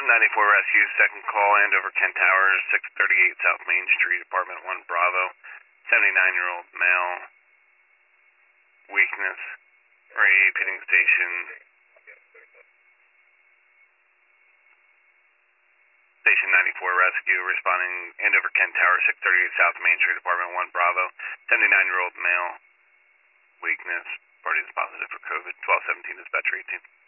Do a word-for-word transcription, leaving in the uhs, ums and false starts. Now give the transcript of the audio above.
ninety-four Rescue, second call, Andover, Kent Towers, six thirty-eight South Main Street, apartment one Bravo, seventy-nine-year-old male, weakness, repeating station, station ninety-four Rescue, responding Andover, Kent Towers, six thirty-eight South Main Street, apartment one Bravo, seventy-nine-year-old male, weakness, party is positive for COVID, twelve seventeen dispatcher eighteen.